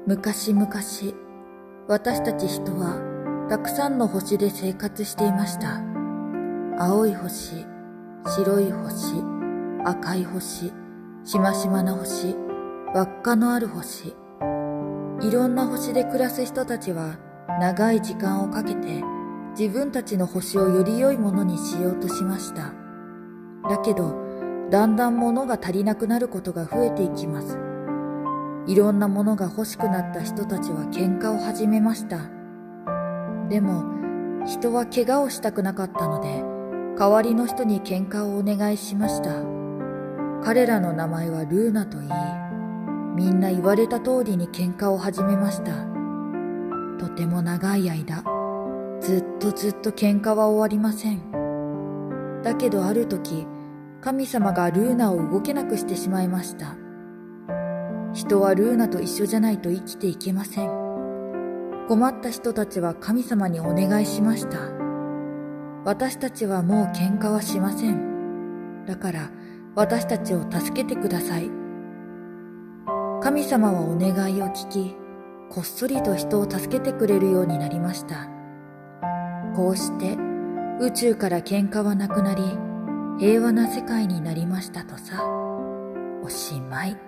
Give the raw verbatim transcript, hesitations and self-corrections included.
昔々、私たち人はたくさんの星で生活していました。青い星、白い星、赤い星、しましまな星、輪っかのある星。いろんな星で暮らす人たちは長い時間をかけて自分たちの星をより良いものにしようとしました。だけど、だんだん物が足りなくなることが増えていきます。いろんなものが欲しくなった人たちは喧嘩を始めました。でも、人は怪我をしたくなかったので、代わりの人に喧嘩をお願いしました。彼らの名前はルーナといい、みんな言われた通りに喧嘩を始めました。とても長い間、ずっとずっと喧嘩は終わりません。だけどある時、神様がルーナを動けなくしてしまいました。人はルーナと一緒じゃないと生きていけません。困った人たちは神様にお願いしました。私たちはもう喧嘩はしません。だから私たちを助けてください。神様はお願いを聞き、こっそりと人を助けてくれるようになりました。こうして宇宙から喧嘩はなくなり、平和な世界になりましたとさ。おしまい。